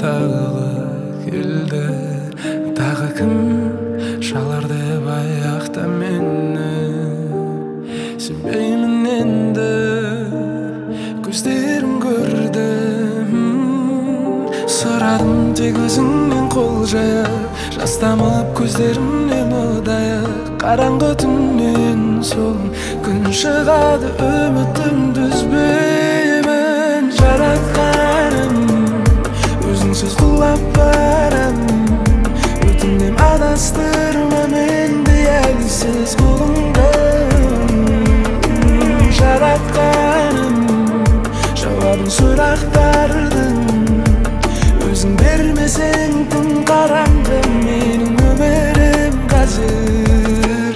тагыла келди. Дагы ким шалар деп аякта мени. Сенбеймин энди, көздөрүң көрдү. Сурадым тек өзүңдөн кол жаап, жас тамып көздөрүмдөн удайып. Караңгы түндөн соң күн чыгады, үмүтүмдү үзбөймүн. Жаратканым өзүңсүз кулап барам, өтүндүм адастырма менди әлсиз колуңда. Жаратканым жабабын сурактардын, өзүң бермесең түн караңгы менин өмүрүм казыр.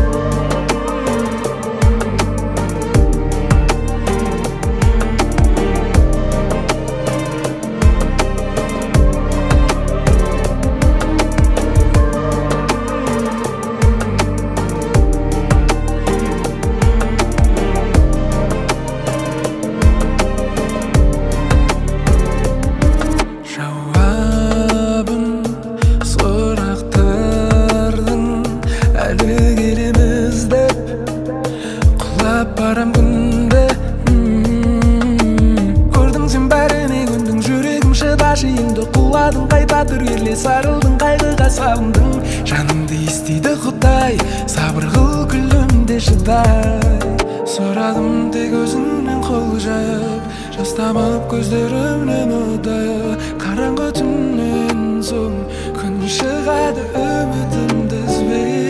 Барам күндө көрдүң сен бәріне көндүң, жүрегим шыдашыйымды куладың, кайта түргеле сарылдың, кайгыга салындың. Жанымды истейди Кудай, сабыр кыл күлүмдө шыдай. Сурадым тек өзүңдөн кол жаап, жас тамып көздөрүмдөн удайып. Караңгы түндөн соң күн чыгады, үмүтүмдү үзбей.